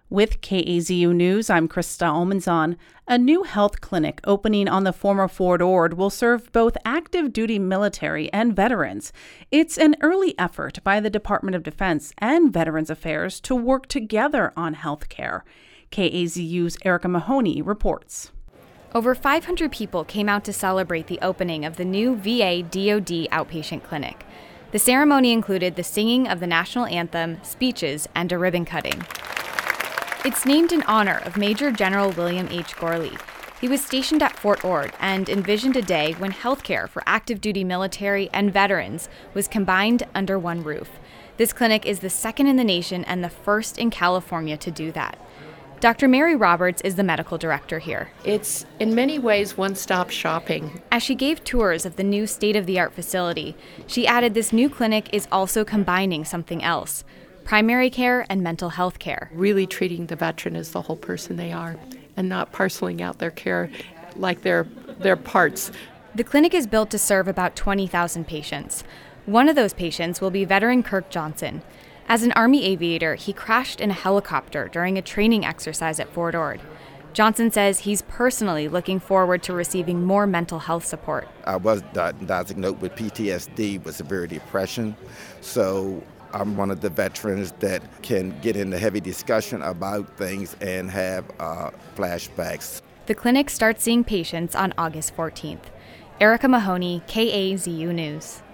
With KAZU News, I'm Krista Almanzon. A new health clinic opening on the former Fort Ord will serve both active duty military and veterans. It's an early effort by the Department of Defense and Veterans Affairs to work together on health care. KAZU's Erica Mahoney reports. Over 500 people came out to celebrate the opening of the new VA DoD outpatient clinic. The ceremony included the singing of the national anthem, speeches, and a ribbon cutting. It's named in honor of Major General William H. Gourley. He was stationed at Fort Ord and envisioned a day when healthcare for active duty military and veterans was combined under one roof. This clinic is the second in the nation and the first in California to do that. Dr. Mary Roberts is the medical director here. It's in many ways one-stop shopping. As she gave tours of the new state-of-the-art facility, she added this new clinic is also combining something else: primary care and mental health care. Really treating the veteran as the whole person they are and not parceling out their care like their parts. The clinic is built to serve about 20,000 patients. One of those patients will be veteran Kirk Johnson. As an Army aviator, he crashed in a helicopter during a training exercise at Fort Ord. Johnson says he's personally looking forward to receiving more mental health support. I was diagnosed with PTSD with severe depression, so I'm one of the veterans that can get into heavy discussion about things and have flashbacks. The clinic starts seeing patients on August 14th. Erica Mahoney, KAZU News.